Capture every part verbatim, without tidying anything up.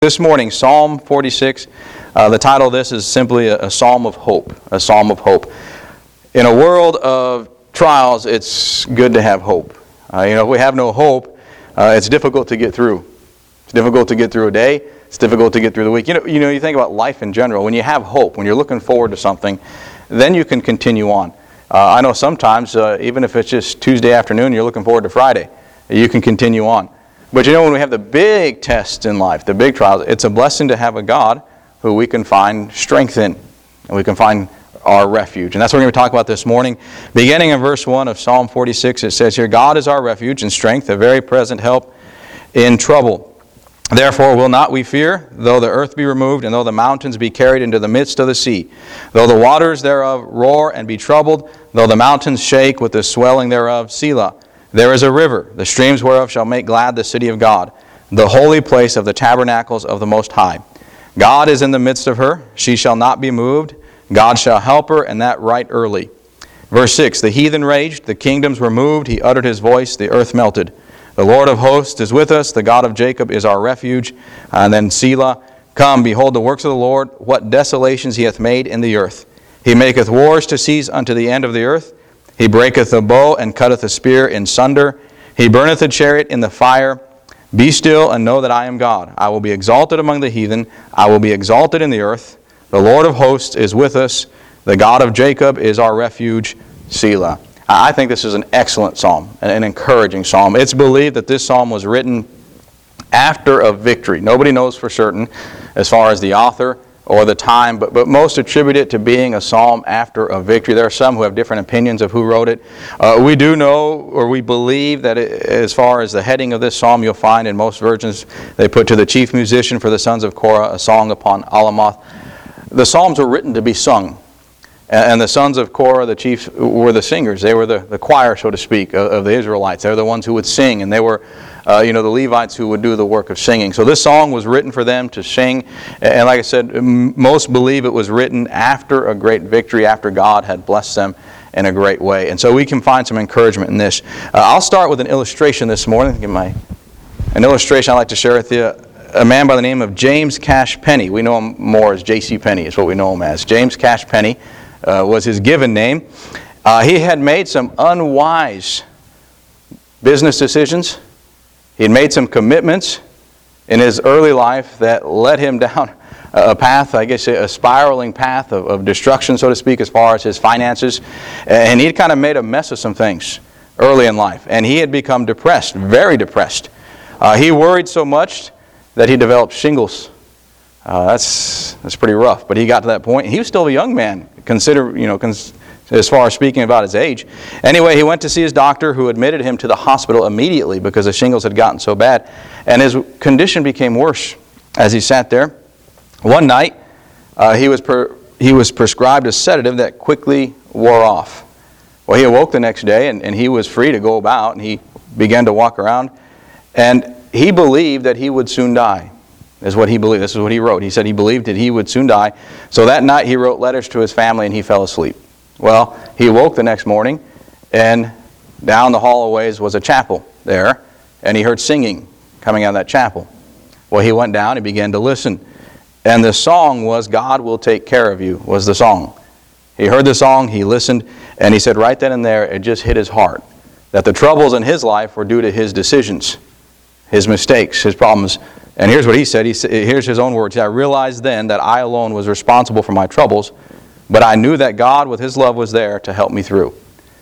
This morning, Psalm forty-six, uh, the title of this is simply a, a psalm of hope, a psalm of hope. In a world of trials, it's good to have hope. Uh, you know, if we have no hope, uh, it's difficult to get through. It's difficult to get through a day. It's difficult to get through the week. You know, you know, you think about life in general. When you have hope, when you're looking forward to something, then you can continue on. Uh, I know sometimes, uh, even if it's just Tuesday afternoon, you're looking forward to Friday, you can continue on. But you know, when we have the big tests in life, the big trials, it's a blessing to have a God who we can find strength in, and we can find our refuge. And that's what we're going to talk about this morning. Beginning in verse one of Psalm forty-six, it says here, God is our refuge and strength, a very present help in trouble. Therefore will not we fear, though the earth be removed, and though the mountains be carried into the midst of the sea, though the waters thereof roar and be troubled, though the mountains shake with the swelling thereof, Selah. There is a river, the streams whereof shall make glad the city of God, the holy place of the tabernacles of the Most High. God is in the midst of her, she shall not be moved. God shall help her, and that right early. Verse six, the heathen raged, the kingdoms were moved, he uttered his voice, the earth melted. The Lord of hosts is with us, the God of Jacob is our refuge. And then Selah, come, behold the works of the Lord, what desolations he hath made in the earth. He maketh wars to cease unto the end of the earth. He breaketh the bow and cutteth the spear in sunder. He burneth the chariot in the fire. Be still and know that I am God. I will be exalted among the heathen. I will be exalted in the earth. The Lord of hosts is with us. The God of Jacob is our refuge. Selah. I think this is an excellent psalm, an encouraging psalm. It's believed that this psalm was written after a victory. Nobody knows for certain as far as the author or the time, but, but most attribute it to being a psalm after a victory. There are some who have different opinions of who wrote it. Uh, we do know, or we believe, that it, as far as the heading of this psalm, you'll find in most versions, they put to the chief musician for the sons of Korah, a song upon Alamoth. The psalms were written to be sung. And the sons of Korah, the chiefs, were the singers. They were the, the choir, so to speak, of, of the Israelites. They were the ones who would sing, and they were Uh, you know, the Levites who would do the work of singing. So this song was written for them to sing. And like I said, m- most believe it was written after a great victory, after God had blessed them in a great way. And so we can find some encouragement in this. Uh, I'll start with an illustration this morning. Give my an illustration I'd like to share with you. A man by the name of James Cash Penney. We know him more as J C Penney is what we know him as. James Cash Penney uh, was his given name. Uh, he had made some unwise business decisions. He had made some commitments in his early life that led him down a path, I guess a spiraling path of, of destruction, so to speak, as far as his finances. And he'd kind of made a mess of some things early in life. And he had become depressed, very depressed. Uh, he worried so much that he developed shingles. Uh, that's that's pretty rough. But he got to that point. He was still a young man, consider you know. Cons- as far as speaking about his age. Anyway, he went to see his doctor, who admitted him to the hospital immediately because the shingles had gotten so bad. And his condition became worse as he sat there. One night, uh, he was per, he was prescribed a sedative that quickly wore off. Well, he awoke the next day, and, and he was free to go about, and he began to walk around. And he believed that he would soon die, is what he believed. This is what he wrote. He said he believed that he would soon die. So that night, he wrote letters to his family, and he fell asleep. Well, he awoke the next morning, and down the hall a ways was a chapel there, and he heard singing coming out of that chapel. Well, he went down and began to listen. And the song was, God will take care of you, was the song. He heard the song, he listened, and he said right then and there, it just hit his heart, that the troubles in his life were due to his decisions, his mistakes, his problems. And here's what he said. He said, here's his own words. I realized then that I alone was responsible for my troubles, but I knew that God, with His love, was there to help me through.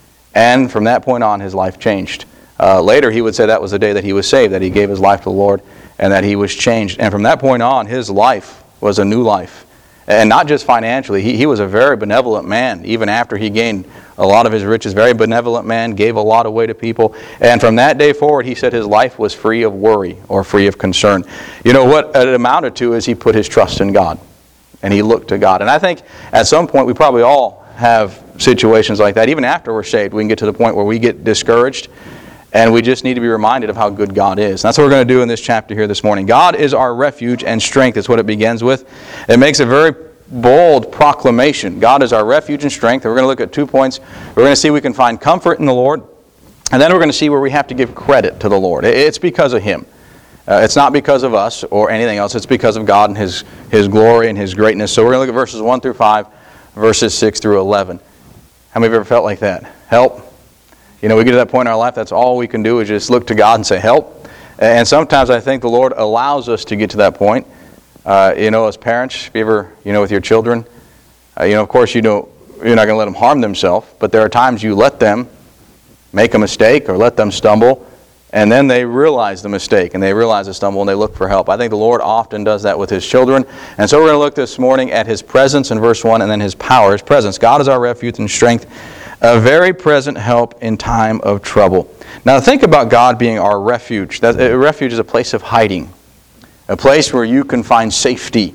And from that point on, his life changed. Uh, later, he would say that was the day that he was saved, that he gave his life to the Lord, and that he was changed. And from that point on, his life was a new life. And not just financially. He, he was a very benevolent man, even after he gained a lot of his riches. Very benevolent man, gave a lot away to people. And from that day forward, he said his life was free of worry or free of concern. You know, what it amounted to is he put his trust in God. And he looked to God. And I think at some point we probably all have situations like that. Even after we're saved, we can get to the point where we get discouraged. And we just need to be reminded of how good God is. And that's what we're going to do in this chapter here this morning. God is our refuge and strength is what it begins with. It makes a very bold proclamation. God is our refuge and strength. And we're going to look at two points. We're going to see we can find comfort in the Lord. And then we're going to see where we have to give credit to the Lord. It's because of Him. Uh, it's not because of us or anything else. It's because of God and His, His glory and His greatness. So we're going to look at verses one through five, verses six through eleven. How many of you ever felt like that? Help. You know, we get to that point in our life, that's all we can do is just look to God and say, help. And sometimes I think the Lord allows us to get to that point. Uh, you know, as parents, if you ever, you know, with your children, uh, you know, of course, you don't, you're not going to let them harm themselves, but there are times you let them make a mistake or let them stumble, and then they realize the mistake, and they realize the stumble, and they look for help. I think the Lord often does that with His children. And so we're going to look this morning at His presence in verse one, and then His power, His presence. God is our refuge and strength, a very present help in time of trouble. Now think about God being our refuge. That, a refuge is a place of hiding, a place where you can find safety,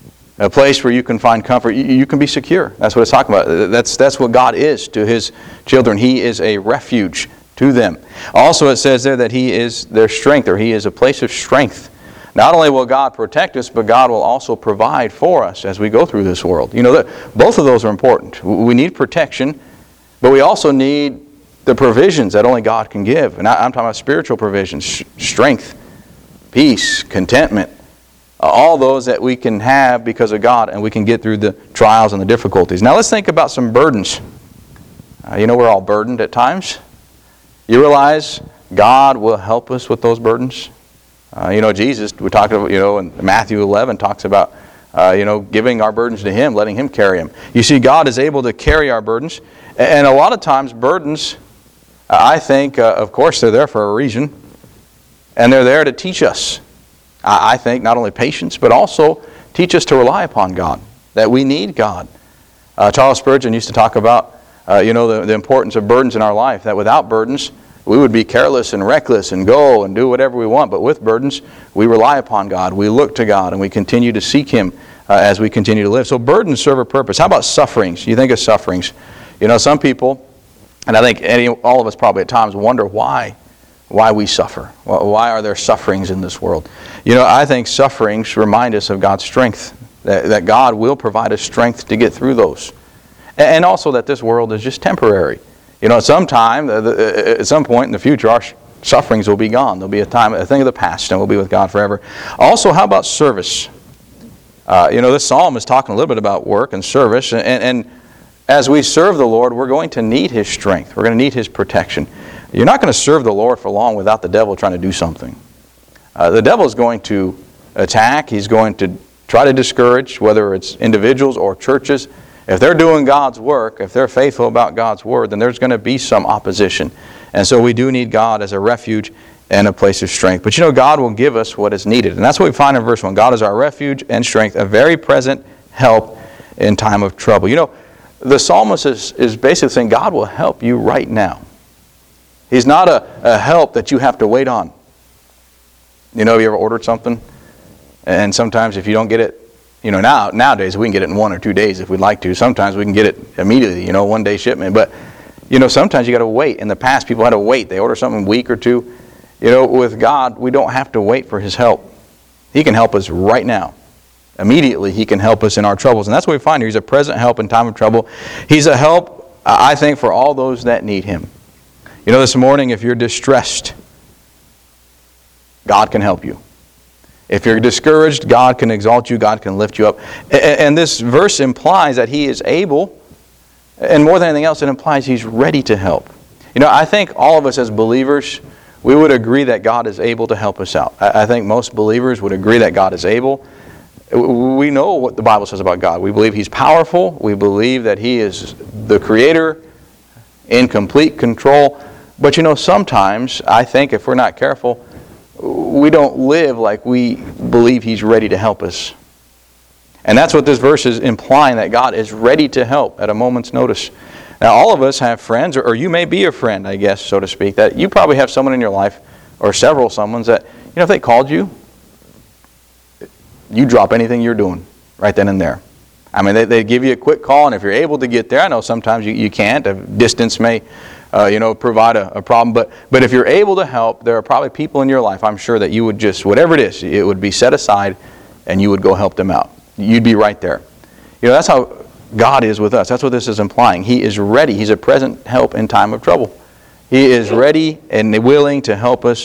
a place where you can find comfort. You, you can be secure. That's what it's talking about. That's, that's what God is to His children. He is a refuge to them. Also it says there that He is their strength, or He is a place of strength. Not only will God protect us, but God will also provide for us as we go through this world. You know, that both of those are important. We need protection, but we also need the provisions that only God can give. And I'm talking about spiritual provisions, strength, peace, contentment, all those that we can have because of God, and we can get through the trials and the difficulties. Now let's think about some burdens. Uh, you know, we're all burdened at times. You realize God will help us with those burdens. Uh, you know, Jesus, we talked about, you know, in Matthew eleven talks about, uh, you know, giving our burdens to Him, letting Him carry them. You see, God is able to carry our burdens. And a lot of times burdens, uh, I think, uh, of course, they're there for a reason. And they're there to teach us, I, I think, not only patience, but also teach us to rely upon God, that we need God. Uh, Charles Spurgeon used to talk about, Uh, you know, the, the importance of burdens in our life, that without burdens, we would be careless and reckless and go and do whatever we want. But with burdens, we rely upon God, we look to God, and we continue to seek Him uh, as we continue to live. So burdens serve a purpose. How about sufferings? You think of sufferings. You know, some people, and I think any, all of us probably at times wonder why, why we suffer. Why are there sufferings in this world? You know, I think sufferings remind us of God's strength, that, that God will provide us strength to get through those. And also that this world is just temporary. You know, at some time, at some point in the future, our sufferings will be gone. There'll be a time, a thing of the past, and we'll be with God forever. Also, how about service? Uh, you know, this psalm is talking a little bit about work and service. And, and as we serve the Lord, we're going to need His strength. We're going to need His protection. You're not going to serve the Lord for long without the devil trying to do something. Uh, the devil is going to attack. He's going to try to discourage, whether it's individuals or churches. If they're doing God's work, if they're faithful about God's Word, then there's going to be some opposition. And so we do need God as a refuge and a place of strength. But you know, God will give us what is needed. And that's what we find in verse one. God is our refuge and strength, a very present help in time of trouble. You know, the psalmist is, is basically saying God will help you right now. He's not a, a help that you have to wait on. You know, have you ever ordered something? And sometimes if you don't get it, You know, now nowadays we can get it in one or two days if we'd like to. Sometimes we can get it immediately, you know, one day shipment. But, you know, sometimes you got to wait. In the past, people had to wait. They order something a week or two. You know, with God, we don't have to wait for His help. He can help us right now. Immediately, He can help us in our troubles. And that's what we find here. He's a present help in time of trouble. He's a help, I think, for all those that need Him. You know, this morning, if you're distressed, God can help you. If you're discouraged, God can exalt you, God can lift you up. And this verse implies that He is able, and more than anything else, it implies He's ready to help. You know, I think all of us as believers, we would agree that God is able to help us out. I think most believers would agree that God is able. We know what the Bible says about God. We believe He's powerful. We believe that He is the Creator, in complete control. But you know, sometimes, I think if we're not careful, we don't live like we believe He's ready to help us. And that's what this verse is implying, that God is ready to help at a moment's notice. Now, all of us have friends, or, or you may be a friend, I guess, so to speak, that you probably have someone in your life, or several someones that, you know, if they called you, you drop anything you're doing right then and there. I mean, they, they give you a quick call, and if you're able to get there, I know sometimes you, you can't. Distance may Uh, you know, provide a, a problem. But but if you're able to help, there are probably people in your life, I'm sure, that you would just, whatever it is, it would be set aside and you would go help them out. You'd be right there. You know, that's how God is with us. That's what this is implying. He is ready. He's a present help in time of trouble. He is ready and willing to help us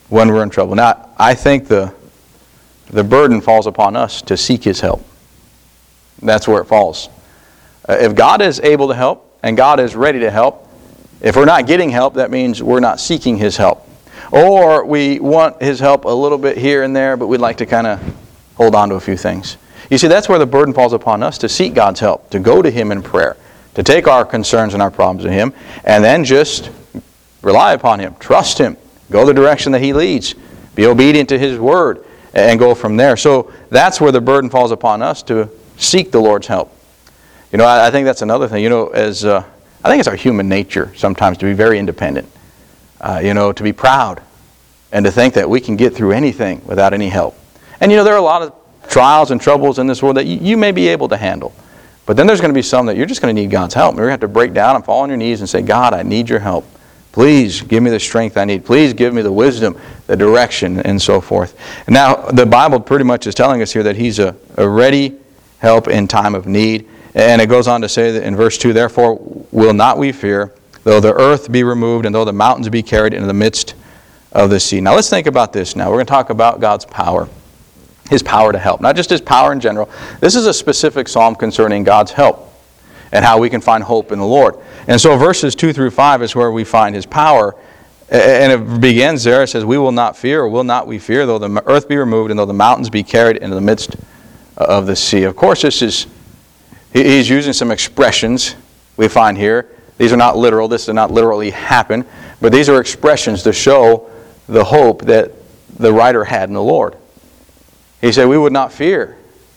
when we're in trouble. Now, I think the, the burden falls upon us to seek His help. That's where it falls. Uh, if God is able to help, and God is ready to help, if we're not getting help, that means we're not seeking His help. Or we want His help a little bit here and there, but we'd like to kind of hold on to a few things. You see, that's where the burden falls upon us, to seek God's help, to go to Him in prayer, to take our concerns and our problems to Him, and then just rely upon Him, trust Him, go the direction that He leads, be obedient to His Word, and go from there. So that's where the burden falls upon us, to seek the Lord's help. You know, I, I think that's another thing. You know, as uh, I think it's our human nature sometimes to be very independent. Uh, you know, to be proud and to think that we can get through anything without any help. And you know, there are a lot of trials and troubles in this world that you, you may be able to handle. But then there's going to be some that you're just going to need God's help. You're going to have to break down and fall on your knees and say, God, I need your help. Please give me the strength I need. Please give me the wisdom, the direction, and so forth. And now, the Bible pretty much is telling us here that He's a, a ready help in time of need. And it goes on to say that in verse two, therefore will not we fear, though the earth be removed, and though the mountains be carried into the midst of the sea. Now let's think about this now. We're going to talk about God's power. His power to help. Not just His power in general. This is a specific psalm concerning God's help and how we can find hope in the Lord. And so verses two through five is where we find His power. And it begins there. It says, we will not fear, or will not we fear, though the earth be removed, and though the mountains be carried into the midst of the sea. Of course, this is, he's using some expressions we find here. These are not literal. This did not literally happen. But these are expressions to show the hope that the writer had in the Lord. He said, we would not fear.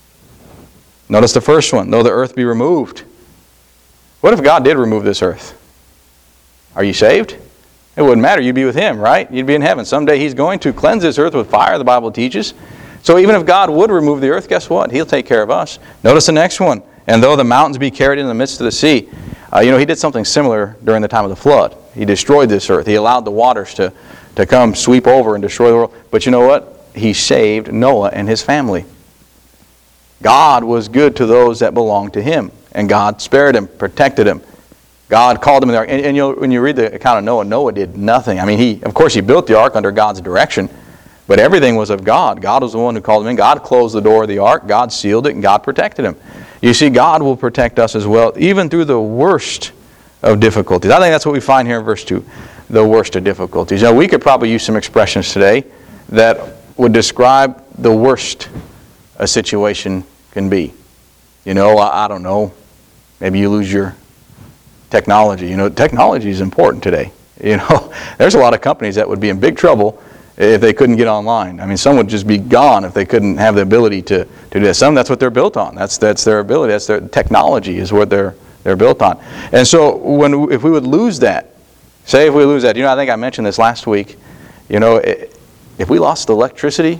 Notice the first one, though the earth be removed. What if God did remove this earth? Are you saved? It wouldn't matter. You'd be with Him, right? You'd be in heaven. Someday He's going to cleanse this earth with fire, the Bible teaches. So even if God would remove the earth, guess what? He'll take care of us. Notice the next one. And though the mountains be carried in the midst of the sea. Uh, you know, He did something similar during the time of the flood. He destroyed this earth. He allowed the waters to, to come sweep over and destroy the world. But you know what? He saved Noah and his family. God was good to those that belonged to Him. And God spared him, protected him. God called him in the ark. And, and you'll, when you read the account of Noah, Noah did nothing. I mean, he, of course, he built the ark under God's direction. But everything was of God. God was the one who called him in. God closed the door of the ark. God sealed it, and God protected him. You see, God will protect us as well, even through the worst of difficulties. I think that's what we find here in verse two, the worst of difficulties. Now, we could probably use some expressions today that would describe the worst a situation can be. You know, I, I don't know, maybe you lose your technology. You know, technology is important today. You know, there's a lot of companies that would be in big trouble if they couldn't get online. I mean, some would just be gone if they couldn't have the ability to, to do that. Some, that's what they're built on. That's that's their ability. That's their technology is what they're they're built on. And so when if we would lose that, say if we lose that, you know, I think I mentioned this last week, you know, if we lost the electricity,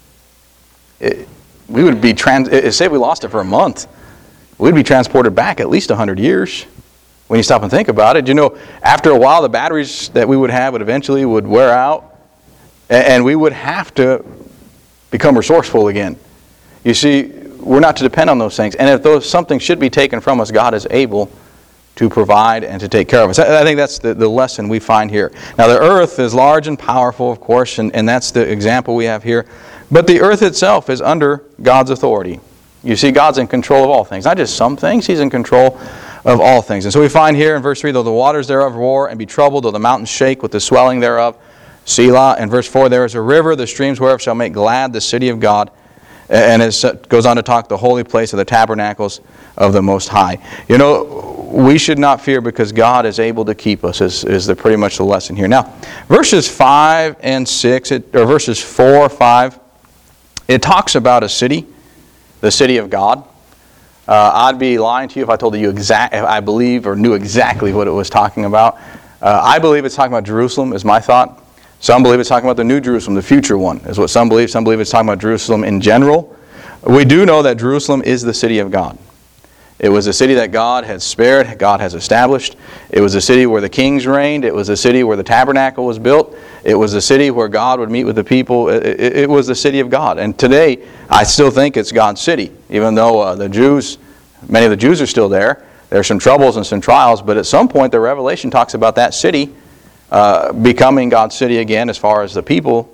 it, we would be, trans. say if we lost it for a month, we'd be transported back at least one hundred years. When you stop and think about it, you know, after a while the batteries that we would have would eventually would wear out. And we would have to become resourceful again. You see, we're not to depend on those things. And if those something should be taken from us, God is able to provide and to take care of us. I think that's the, the lesson we find here. Now, the earth is large and powerful, of course, and, and that's the example we have here. But the earth itself is under God's authority. You see, God's in control of all things. Not just some things, He's in control of all things. And so we find here in verse three, though the waters thereof roar and be troubled, though the mountains shake with the swelling thereof, Selah. In verse four, there is a river, the streams whereof shall make glad the city of God. And it goes on to talk the holy place of the tabernacles of the Most High. You know, we should not fear because God is able to keep us, is, is the, pretty much the lesson here. Now, verses five and six, it, or verses four, five, it talks about a city, the city of God. Uh, I'd be lying to you if I told you exact, if I believe or knew exactly what it was talking about. Uh, I believe it's talking about Jerusalem, is my thought. Some believe it's talking about the New Jerusalem, the future one, is what some believe. Some believe it's talking about Jerusalem in general. We do know that Jerusalem is the city of God. It was a city that God had spared, God has established. It was a city where the kings reigned. It was a city where the tabernacle was built. It was a city where God would meet with the people. It, it, it was the city of God. And today, I still think it's God's city, even though uh, the Jews, many of the Jews are still there. There's some troubles and some trials, but at some point the Revelation talks about that city Uh, becoming God's city again as far as the people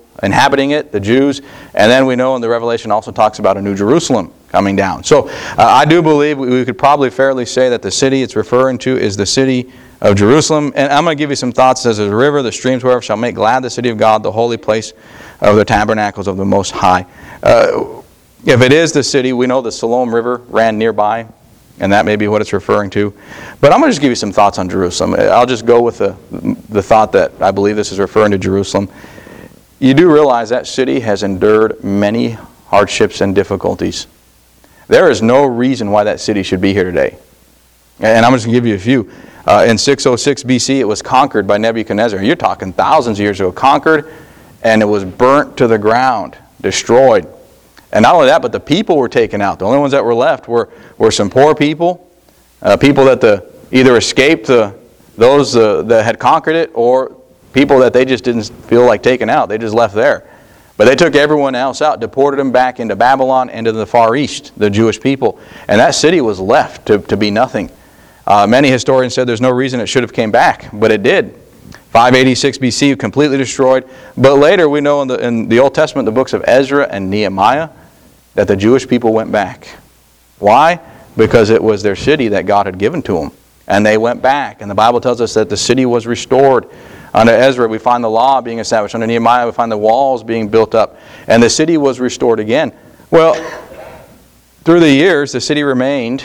inhabiting it, the Jews. And then we know in the Revelation also talks about a new Jerusalem coming down. So uh, I do believe we could probably fairly say that the city it's referring to is the city of Jerusalem. And I'm going to give you some thoughts. It says, a river, the streams whereof shall make glad the city of God, the holy place of the tabernacles of the Most High. Uh, if it is the city, we know the Siloam River ran nearby, and that may be what it's referring to. But I'm going to just give you some thoughts on Jerusalem. I'll just go with the, the thought that I believe this is referring to Jerusalem. You do realize that city has endured many hardships and difficulties. There is no reason why that city should be here today. And I'm just going to give you a few. Uh, in six oh six B C, it was conquered by Nebuchadnezzar. You're talking thousands of years ago. Conquered, and it was burnt to the ground, destroyed. And not only that, but the people were taken out. The only ones that were left were, were some poor people, uh, people that the, either escaped the, those uh, that had conquered it, or people that they just didn't feel like taking out. They just left there. But they took everyone else out, deported them back into Babylon, into the Far East, the Jewish people. And that city was left to, to be nothing. Uh, many historians said there's no reason it should have came back, but it did. five eighty-six B C, completely destroyed. But later we know in the, in the Old Testament, the books of Ezra and Nehemiah, that the Jewish people went back. Why? Because it was their city that God had given to them. And they went back. And the Bible tells us that the city was restored. Under Ezra, we find the law being established. Under Nehemiah, we find the walls being built up. And the city was restored again. Well, through the years, the city remained.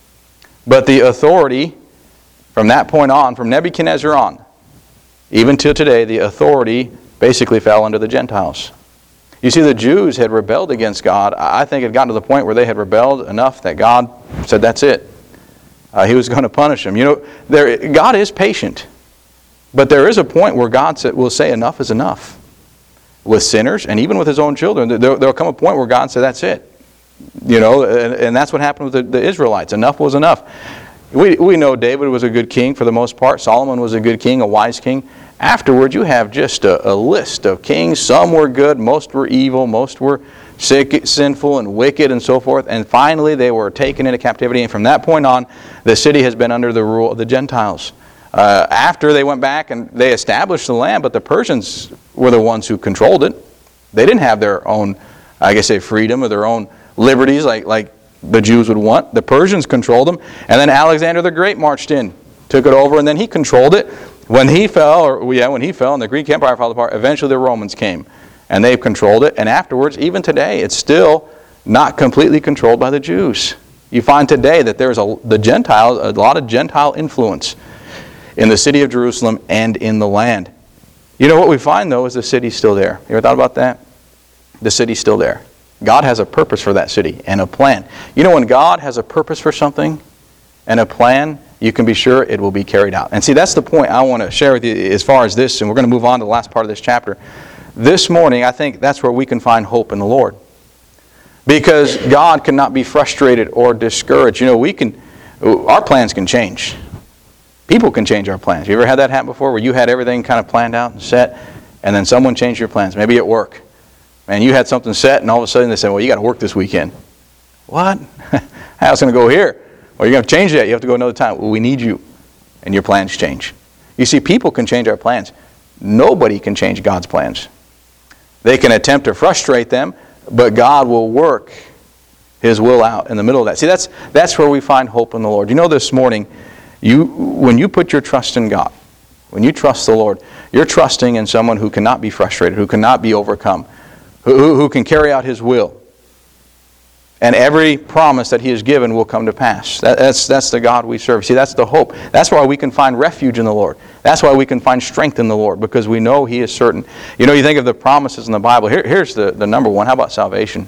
But the authority, from that point on, from Nebuchadnezzar on, even till today, the authority basically fell under the Gentiles. You see, the Jews had rebelled against God. I think it had gotten to the point where they had rebelled enough that God said, that's it. Uh, he was going to punish them. You know, there, God is patient. But there is a point where God will say enough is enough. With sinners, and even with His own children, there will come a point where God said, that's it. You know, and, and that's what happened with the, the Israelites. Enough was enough. We, we know David was a good king for the most part. Solomon was a good king, a wise king. Afterward, you have just a, a list of kings. Some were good, most were evil, most were sick, sinful and wicked and so forth. And finally, they were taken into captivity. And from that point on, the city has been under the rule of the Gentiles. Uh, after they went back and they established the land, but the Persians were the ones who controlled it. They didn't have their own, I guess, say freedom or their own liberties like, like the Jews would want. The Persians controlled them. And then Alexander the Great marched in, took it over, and then he controlled it. When he fell, or yeah, when he fell and the Greek Empire fell apart, eventually the Romans came and they controlled it. And afterwards, even today, it's still not completely controlled by the Jews. You find today that there's a the Gentiles, a lot of Gentile influence in the city of Jerusalem and in the land. You know what we find though is the city's still there. You ever thought about that? The city's still there. God has a purpose for that city and a plan. You know, when God has a purpose for something and a plan, you can be sure it will be carried out. And see, that's the point I want to share with you as far as this, and we're going to move on to the last part of this chapter. This morning, I think that's where we can find hope in the Lord. Because God cannot be frustrated or discouraged. You know, we can, our plans can change. People can change our plans. You ever had that happen before, where you had everything kind of planned out and set, and then someone changed your plans, maybe at work. And you had something set, and all of a sudden they said, well, you got to work this weekend. What? How's it going to go here? Well, you're going to change that. You have to go another time. Well, we need you. And your plans change. You see, people can change our plans. Nobody can change God's plans. They can attempt to frustrate them, but God will work His will out in the middle of that. See, that's that's where we find hope in the Lord. You know, this morning, you when you put your trust in God, when you trust the Lord, you're trusting in someone who cannot be frustrated, who cannot be overcome, who, who can carry out His will. And every promise that He has given will come to pass. That, that's, that's the God we serve. See, that's the hope. That's why we can find refuge in the Lord. That's why we can find strength in the Lord, because we know He is certain. You know, you think of the promises in the Bible. Here, here's the, the number one. How about salvation?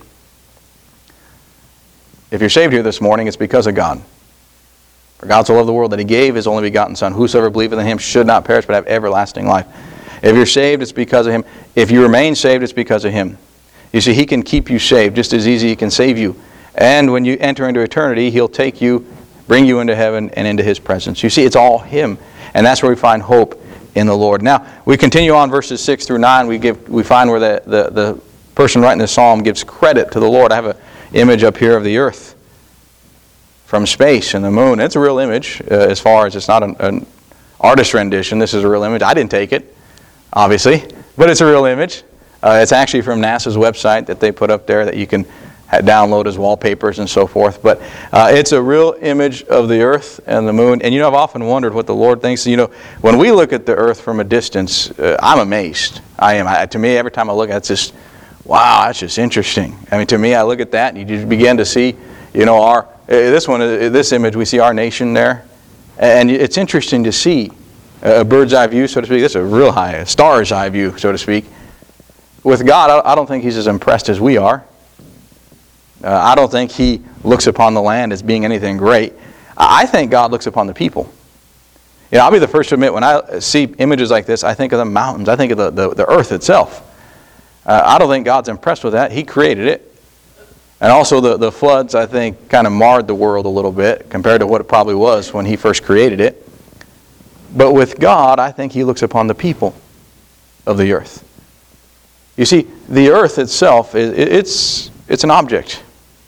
If you're saved here this morning, it's because of God. For God so loved the world that He gave His only begotten Son. Whosoever believeth in Him should not perish but have everlasting life. If you're saved, it's because of Him. If you remain saved, it's because of Him. You see, He can keep you saved just as easy as He can save you. And when you enter into eternity, He'll take you, bring you into heaven and into His presence. You see, it's all Him. And that's where we find hope in the Lord. Now, we continue on verses six through nine. We give we find where the, the, the person writing the psalm gives credit to the Lord. I have an image up here of the earth from space and the moon. It's a real image uh, as far as it's not an, an artist rendition. This is a real image. I didn't take it, obviously, but it's a real image. Uh, Uh, it's actually from NASA's website that they put up there that you can ha- download as wallpapers and so forth. But uh, it's a real image of the earth and the moon. And you know, I've often wondered what the Lord thinks. You know, when we look at the earth from a distance, uh, I'm amazed. I am. I, to me, every time I look at it, it's just, wow, that's just interesting. I mean, to me, I look at that and you just begin to see, you know, our uh, this one, uh, this image, we see our nation there. And it's interesting to see a bird's eye view, so to speak. This is a real high, a star's eye view, so to speak. With God, I don't think He's as impressed as we are. Uh, I don't think He looks upon the land as being anything great. I think God looks upon the people. You know, I'll be the first to admit, when I see images like this, I think of the mountains. I think of the, the, the earth itself. Uh, I don't think God's impressed with that. He created it. And also the, the floods, I think, kind of marred the world a little bit compared to what it probably was when He first created it. But with God, I think He looks upon the people of the earth. You see, the earth itself, it's, it's an object.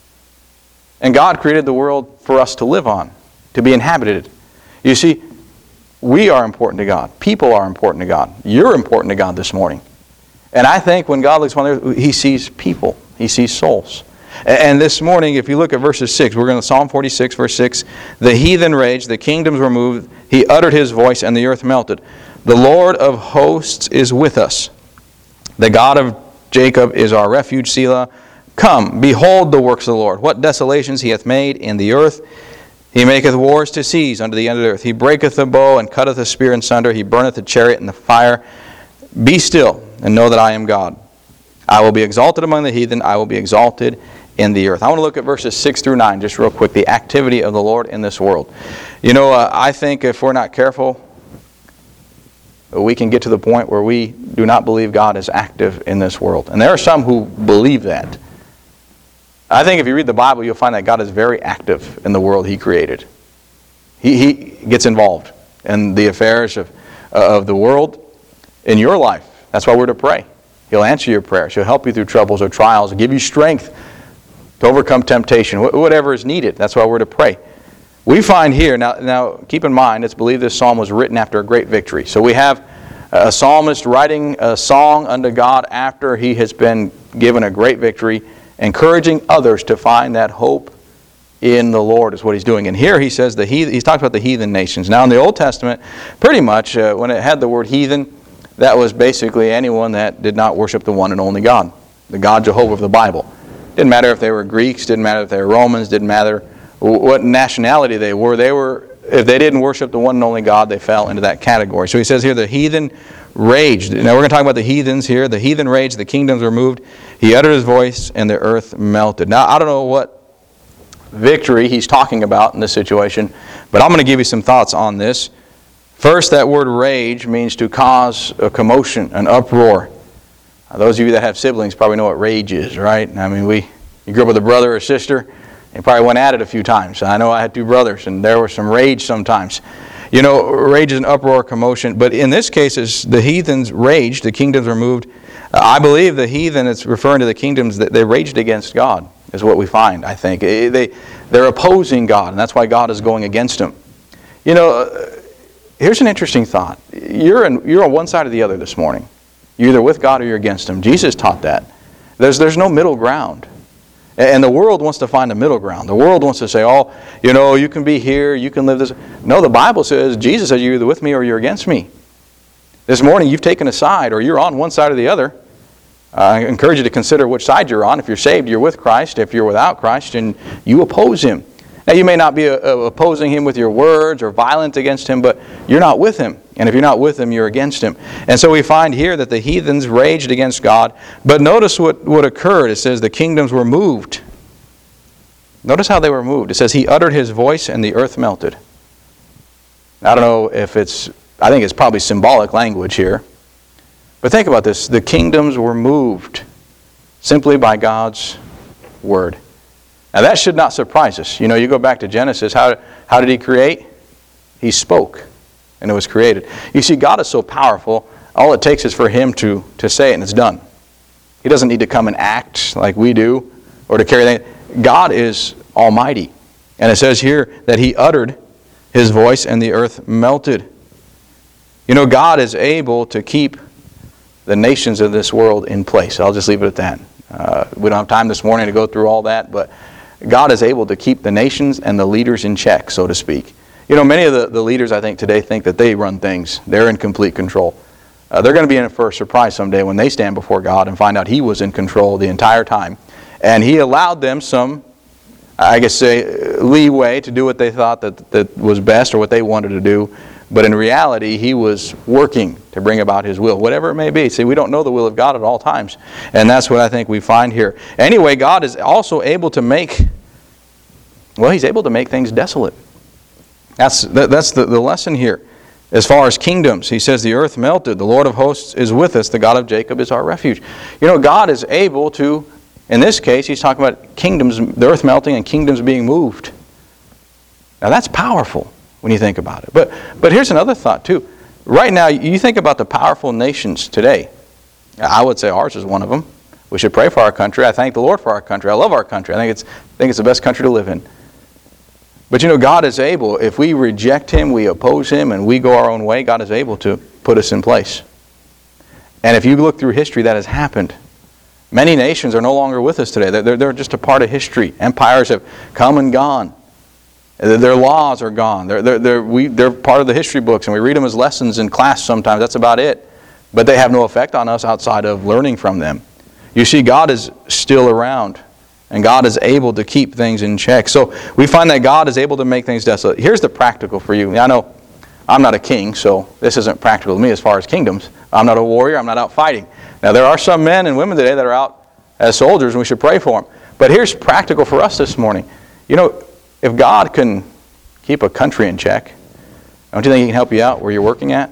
And God created the world for us to live on, to be inhabited. You see, we are important to God. People are important to God. You're important to God this morning. And I think when God looks upon the earth, He sees people. He sees souls. And this morning, if you look at verses six, we're going to Psalm forty-six, verse six. The heathen raged, the kingdoms were moved. He uttered His voice, and the earth melted. The Lord of hosts is with us. The God of Jacob is our refuge, Selah. Come, behold the works of the Lord. What desolations He hath made in the earth. He maketh wars to cease unto the end of the earth. He breaketh the bow, and cutteth the spear in sunder. He burneth the chariot in the fire. Be still, and know that I am God. I will be exalted among the heathen. I will be exalted in the earth. I want to look at verses six through nine just real quick. The activity of the Lord in this world. You know, uh, I think if we're not careful, we can get to the point where we do not believe God is active in this world. And there are some who believe that. I think if you read the Bible, you'll find that God is very active in the world He created. He, he gets involved in the affairs of, uh, of the world in your life. That's why we're to pray. He'll answer your prayers. He'll help you through troubles or trials, give you strength to overcome temptation, whatever is needed. That's why we're to pray. We find here, now, now keep in mind, it's believed this psalm was written after a great victory. So we have a psalmist writing a song unto God after he has been given a great victory, encouraging others to find that hope in the Lord is what he's doing. And here he says, the heathen, he's talking about the heathen nations. Now in the Old Testament, pretty much, uh, when it had the word heathen, that was basically anyone that did not worship the one and only God, the God Jehovah of the Bible. Didn't matter if they were Greeks, didn't matter if they were Romans, didn't matter what nationality they were. They were, if they didn't worship the one and only God, they fell into that category. So he says here, the heathen raged. Now we're going to talk about the heathens here. The heathen raged, the kingdoms were moved. He uttered His voice, and the earth melted. Now I don't know what victory he's talking about in this situation, but I'm going to give you some thoughts on this. First, that word rage means to cause a commotion, an uproar. Now, those of you that have siblings probably know what rage is, right? I mean, we you grew up with a brother or sister, and probably went at it a few times. I know I had two brothers, and there was some rage sometimes. You know, rage is an uproar, commotion. But in this case, it's the heathens raged, the kingdoms were moved. Uh, I believe the heathen, it's referring to the kingdoms, that they raged against God, is what we find, I think. They, they're opposing God, and that's why God is going against them. You know, uh, here's an interesting thought. You're, in, you're on one side or the other this morning. You're either with God or you're against Him. Jesus taught that. There's, there's no middle ground. And the world wants to find a middle ground. The world wants to say, oh, you know, you can be here, you can live this. No, the Bible says, Jesus says, you're either with me or you're against me. This morning you've taken a side, or you're on one side or the other. Uh, I encourage you to consider which side you're on. If you're saved, you're with Christ. If you're without Christ, and you oppose Him. Now, you may not be uh, opposing Him with your words or violent against Him, but you're not with Him. And if you're not with Him, you're against Him. And so we find here that the heathens raged against God. But notice what, what occurred. It says the kingdoms were moved. Notice how they were moved. It says He uttered His voice and the earth melted. I don't know if it's, I think it's probably symbolic language here. But think about this. The kingdoms were moved simply by God's word. Now that should not surprise us. You know, you go back to Genesis. How, how did He create? He spoke, and it was created. You see, God is so powerful, all it takes is for Him to, to say it, and it's done. He doesn't need to come and act like we do, or to carry that. God is almighty. And it says here that He uttered His voice, and the earth melted. You know, God is able to keep the nations of this world in place. I'll just leave it at that. Uh, we don't have time this morning to go through all that, but God is able to keep the nations and the leaders in check, so to speak. You know, many of the, the leaders, I think, today think that they run things. They're in complete control. Uh, they're going to be in for a surprise someday when they stand before God and find out He was in control the entire time. And He allowed them some, I guess, say, leeway to do what they thought that, that was best or what they wanted to do. But in reality, He was working to bring about His will, whatever it may be. See, we don't know the will of God at all times. And that's what I think we find here. Anyway, God is also able to make, well, He's able to make things desolate. That's, that, that's the, the lesson here. As far as kingdoms, He says, the earth melted, the Lord of hosts is with us, the God of Jacob is our refuge. You know, God is able to, in this case, He's talking about kingdoms, the earth melting and kingdoms being moved. Now that's powerful when you think about it. But, but here's another thought too. Right now, you think about the powerful nations today. I would say ours is one of them. We should pray for our country. I thank the Lord for our country. I love our country. I think it's, I think it's the best country to live in. But you know, God is able, if we reject Him, we oppose Him, and we go our own way, God is able to put us in place. And if you look through history, that has happened. Many nations are no longer with us today. They're, they're just a part of history. Empires have come and gone. Their laws are gone. They're, they're, they're, we, they're part of the history books, and we read them as lessons in class sometimes. That's about it. But they have no effect on us outside of learning from them. You see, God is still around. And God is able to keep things in check. So we find that God is able to make things desolate. Here's the practical for you. I know I'm not a king, so this isn't practical to me as far as kingdoms. I'm not a warrior. I'm not out fighting. Now there are some men and women today that are out as soldiers, and we should pray for them. But here's practical for us this morning. You know, if God can keep a country in check, don't you think He can help you out where you're working at?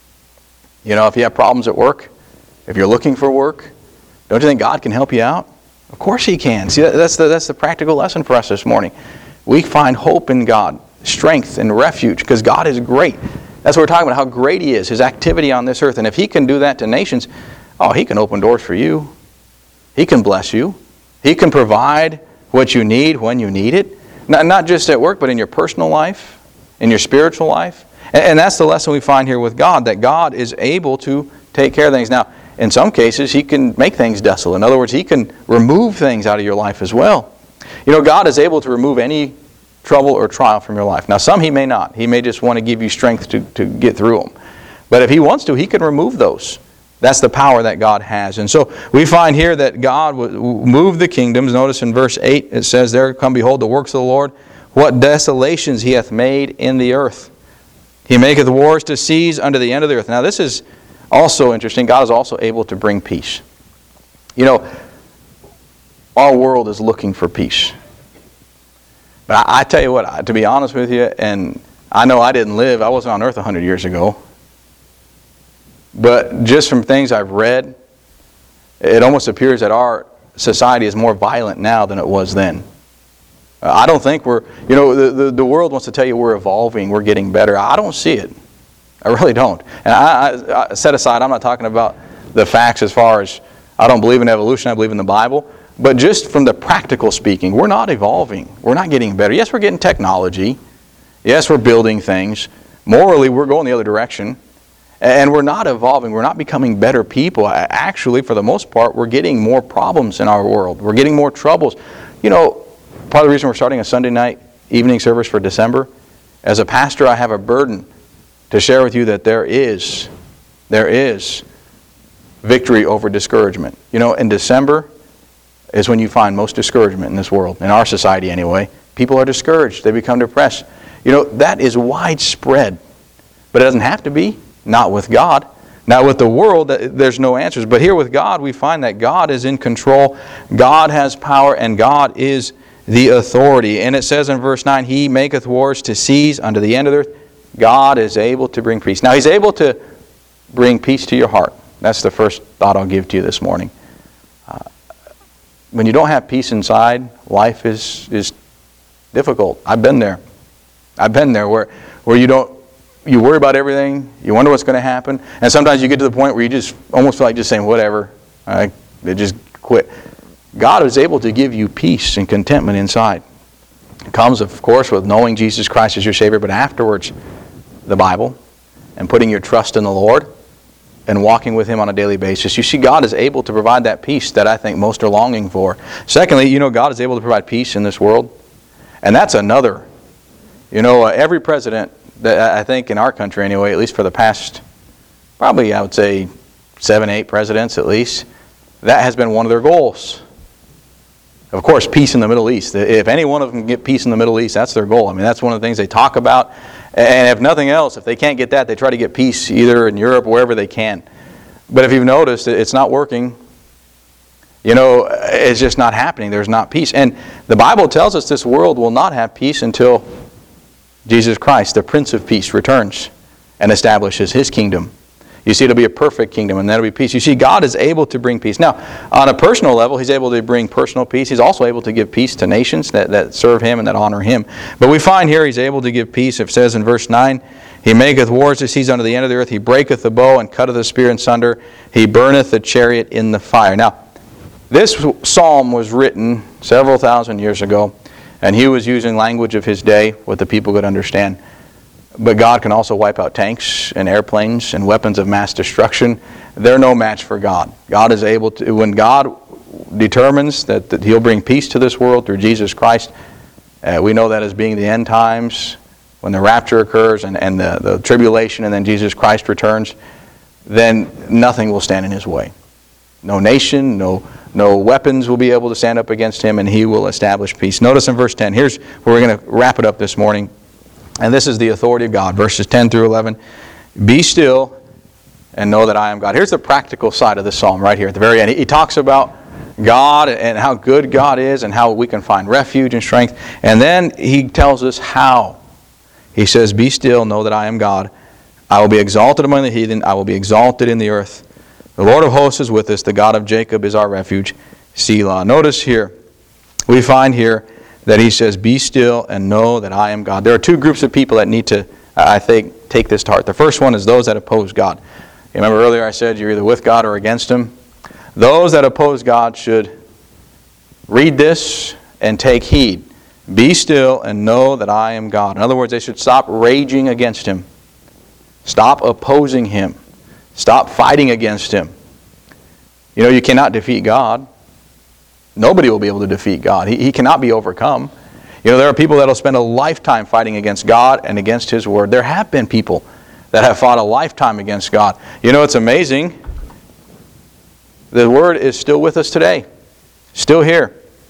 You know, if you have problems at work, if you're looking for work, don't you think God can help you out? Of course He can. See, that's the, that's the practical lesson for us this morning. We find hope in God, strength and refuge, because God is great. That's what we're talking about, how great He is, His activity on this earth. And if He can do that to nations, oh, He can open doors for you. He can bless you. He can provide what you need when you need it. Not, not just at work, but in your personal life, in your spiritual life. And, and that's the lesson we find here with God, that God is able to take care of things. Now, in some cases, He can make things desolate. In other words, He can remove things out of your life as well. You know, God is able to remove any trouble or trial from your life. Now, some He may not. He may just want to give you strength to, to get through them. But if He wants to, He can remove those. That's the power that God has. And so we find here that God will move the kingdoms. Notice in verse eight, it says, there come, behold, the works of the Lord, what desolations He hath made in the earth. He maketh wars to cease unto the end of the earth. Now, this is also interesting. God is also able to bring peace. You know, our world is looking for peace. But I, I tell you what, to be honest with you, and I know I didn't live, I wasn't on earth one hundred years ago. But just from things I've read, it almost appears that our society is more violent now than it was then. Uh, I don't think we're, you know, the, the, the world wants to tell you we're evolving, we're getting better. I don't see it. I really don't. And I, I, I set aside, I'm not talking about the facts as far as, I don't believe in evolution, I believe in the Bible. But just from the practical speaking, we're not evolving. We're not getting better. Yes, we're getting technology. Yes, we're building things. Morally, we're going the other direction. And we're not evolving. We're not becoming better people. Actually, for the most part, we're getting more problems in our world. We're getting more troubles. You know, part of the reason we're starting a Sunday night evening service for December, as a pastor, I have a burden to share with you that there is, there is victory over discouragement. You know, in December is when you find most discouragement in this world, in our society anyway. People are discouraged. They become depressed. You know, that is widespread. But it doesn't have to be. Not with God. Now with the world, there's no answers. But here with God, we find that God is in control. God has power, and God is the authority. And it says in verse nine, He maketh wars to cease unto the end of the earth. God is able to bring peace. Now He's able to bring peace to your heart. That's the first thought I'll give to you this morning. Uh, when you don't have peace inside, life is, is difficult. I've been there. I've been there where, where you don't, you worry about everything, you wonder what's going to happen, and sometimes you get to the point where you just almost feel like just saying, whatever, I just quit. God is able to give you peace and contentment inside. It comes, of course, with knowing Jesus Christ as your Savior, but afterwards, the Bible, and putting your trust in the Lord, and walking with Him on a daily basis, you see God is able to provide that peace that I think most are longing for. Secondly, you know, God is able to provide peace in this world. And that's another. You know, uh, every president, that I think in our country anyway, at least for the past, probably I would say seven, eight presidents at least, that has been one of their goals. Of course, peace in the Middle East. If any one of them can get peace in the Middle East, that's their goal. I mean, that's one of the things they talk about. And if nothing else, if they can't get that, they try to get peace either in Europe or wherever they can. But if you've noticed, it's not working. You know, it's just not happening. There's not peace. And the Bible tells us this world will not have peace until Jesus Christ, the Prince of Peace, returns and establishes His kingdom. You see, it'll be a perfect kingdom, and that'll be peace. You see, God is able to bring peace. Now, on a personal level, He's able to bring personal peace. He's also able to give peace to nations that, that serve Him and that honor Him. But we find here He's able to give peace. It says in verse nine, He maketh wars to cease unto the end of the earth. He breaketh the bow and cutteth the spear in sunder. He burneth the chariot in the fire. Now, this psalm was written several thousand years ago, and he was using language of his day, what the people could understand. But God can also wipe out tanks and airplanes and weapons of mass destruction. They're no match for God. God is able to, when God determines that, that He'll bring peace to this world through Jesus Christ, uh, we know that as being the end times, when the rapture occurs and, and the, the tribulation and then Jesus Christ returns, then nothing will stand in His way. No nation, no no weapons will be able to stand up against Him, and He will establish peace. Notice in verse ten, here's where we're going to wrap it up this morning. And this is the authority of God, verses ten through eleven. Be still and know that I am God. Here's the practical side of this psalm right here at the very end. He talks about God and how good God is and how we can find refuge and strength. And then he tells us how. He says, be still, know that I am God. I will be exalted among the heathen. I will be exalted in the earth. The Lord of hosts is with us. The God of Jacob is our refuge. Selah. Notice here, we find here that he says, be still and know that I am God. There are two groups of people that need to, I think, take this to heart. The first one is those that oppose God. You remember earlier I said you're either with God or against Him. Those that oppose God should read this and take heed. Be still and know that I am God. In other words, they should stop raging against Him. Stop opposing Him. Stop fighting against Him. You know, you cannot defeat God. Nobody will be able to defeat God. He, he cannot be overcome. You know, there are people that will spend a lifetime fighting against God and against His Word. There have been people that have fought a lifetime against God. You know, it's amazing. The Word is still with us today. Still here.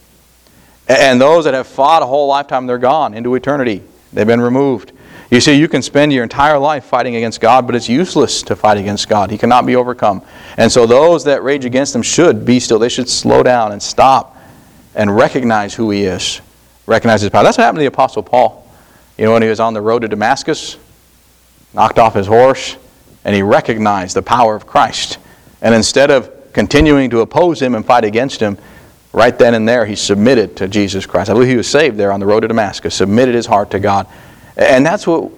And those that have fought a whole lifetime, they're gone into eternity. They've been removed. You see, you can spend your entire life fighting against God, but it's useless to fight against God. He cannot be overcome. And so those that rage against Him should be still. They should slow down and stop and recognize who He is. Recognize His power. That's what happened to the Apostle Paul. You know, when he was on the road to Damascus, knocked off his horse, and he recognized the power of Christ. And instead of continuing to oppose Him and fight against Him, right then and there he submitted to Jesus Christ. I believe he was saved there on the road to Damascus, submitted his heart to God. And that's what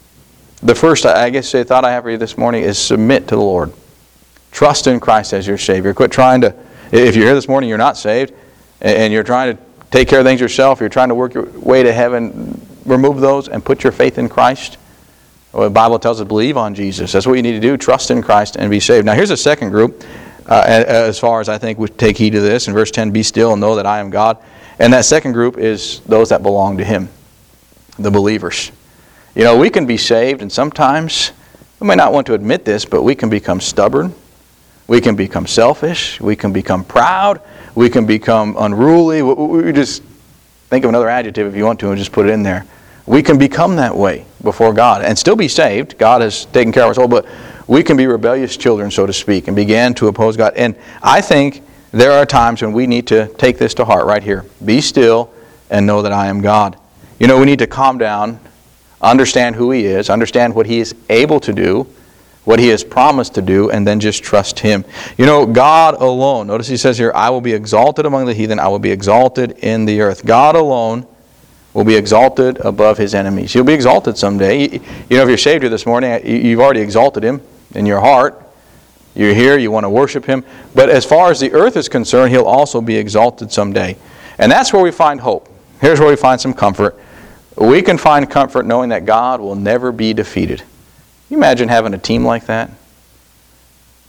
the first, I guess, I thought I have for you this morning is submit to the Lord. Trust in Christ as your Savior. Quit trying to, if you're here this morning, you're not saved, and you're trying to take care of things yourself, you're trying to work your way to heaven, remove those and put your faith in Christ. Well, the Bible tells us believe on Jesus. That's what you need to do. Trust in Christ and be saved. Now here's a second group, uh, as far as I think we take heed to this. In verse ten, be still and know that I am God. And that second group is those that belong to Him. The believers. You know, we can be saved, and sometimes we may not want to admit this, but we can become stubborn. We can become selfish. We can become proud. We can become unruly. We just think of another adjective if you want to and just put it in there. We can become that way before God and still be saved. God has taken care of our soul, but we can be rebellious children, so to speak, and begin to oppose God. And I think there are times when we need to take this to heart right here. Be still and know that I am God. You know, we need to calm down, understand who He is, understand what He is able to do, what He has promised to do, and then just trust Him. You know, God alone, notice He says here, I will be exalted among the heathen, I will be exalted in the earth. God alone will be exalted above His enemies. He'll be exalted someday. You know, if you're saved here this morning, you've already exalted Him in your heart. You're here, you want to worship Him. But as far as the earth is concerned, He'll also be exalted someday. And that's where we find hope. Here's where we find some comfort. We can find comfort knowing that God will never be defeated. Can you imagine having a team like that?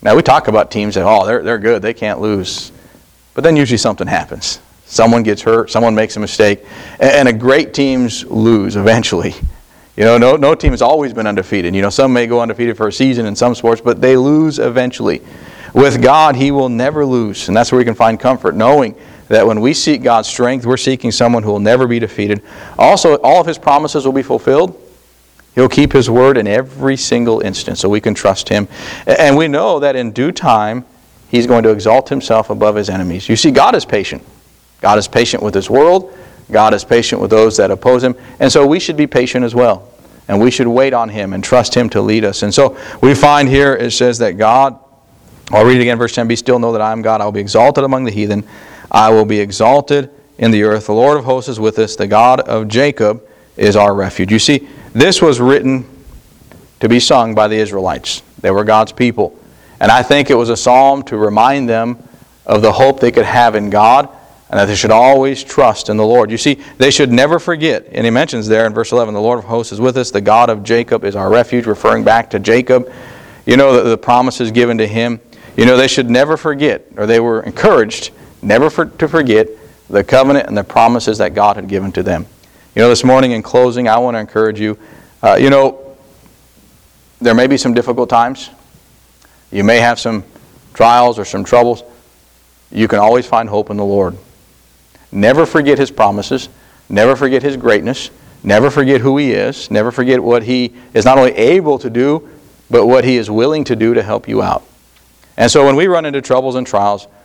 Now, we talk about teams that, oh, they're, they're good, they can't lose. But then usually something happens. Someone gets hurt, someone makes a mistake, and, and a great teams lose eventually. You know, no, no team has always been undefeated. You know, some may go undefeated for a season in some sports, but they lose eventually. With God, He will never lose, and that's where we can find comfort, knowing that when we seek God's strength, we're seeking someone who will never be defeated. Also, all of His promises will be fulfilled. He'll keep His word in every single instance, so we can trust Him. And we know that in due time, He's going to exalt Himself above His enemies. You see, God is patient. God is patient with His world. God is patient with those that oppose Him. And so we should be patient as well. And we should wait on Him and trust Him to lead us. And so we find here, it says that God, I'll read it again, verse ten, be still, know that I am God. I will be exalted among the heathen. I will be exalted in the earth. The Lord of hosts is with us. The God of Jacob is our refuge. You see, this was written to be sung by the Israelites. They were God's people. And I think it was a psalm to remind them of the hope they could have in God, and that they should always trust in the Lord. You see, they should never forget, and he mentions there in verse eleven, the Lord of hosts is with us, the God of Jacob is our refuge, referring back to Jacob. You know, the, the promises given to him. You know, they should never forget, or they were encouraged never for, to forget the covenant and the promises that God had given to them. You know, this morning in closing, I want to encourage you, uh, you know, there may be some difficult times. You may have some trials or some troubles. You can always find hope in the Lord. Never forget His promises. Never forget His greatness. Never forget who He is. Never forget what He is not only able to do, but what He is willing to do to help you out. And so when we run into troubles and trials,